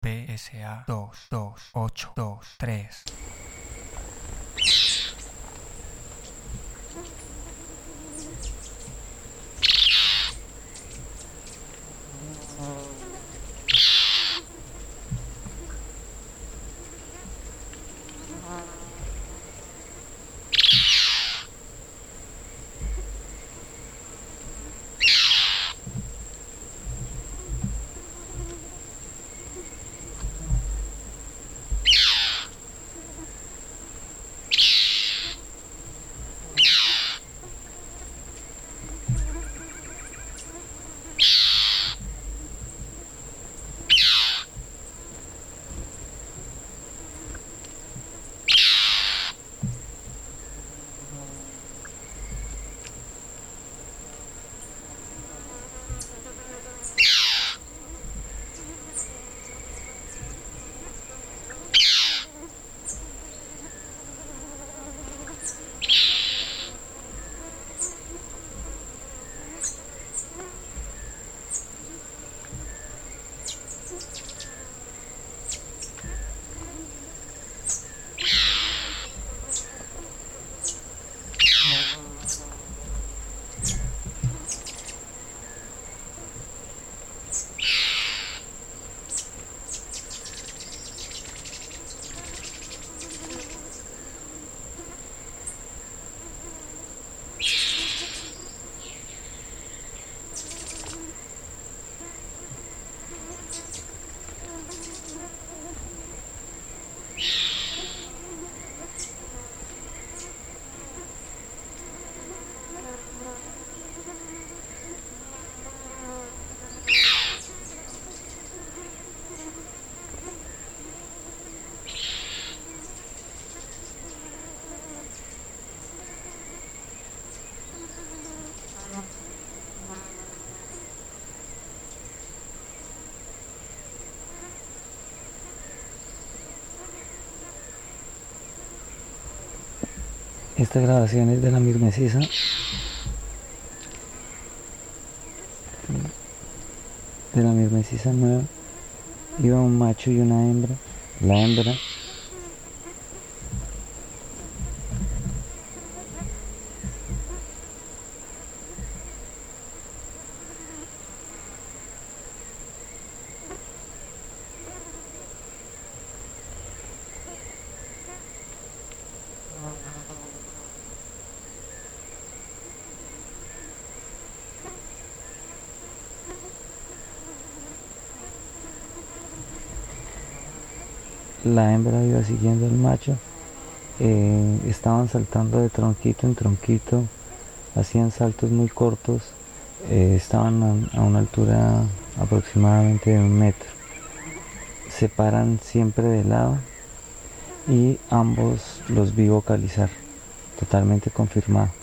PSA 22823. Esta grabación es de la mirmesisa. De la mirmesisa nueva. Iba un macho y una hembra. La hembra la hembra iba siguiendo al macho. Estaban saltando de tronquito en tronquito, hacían saltos muy cortos, estaban a una altura aproximadamente de 1 metro. Se paran siempre de lado y ambos los vi vocalizar, totalmente confirmado.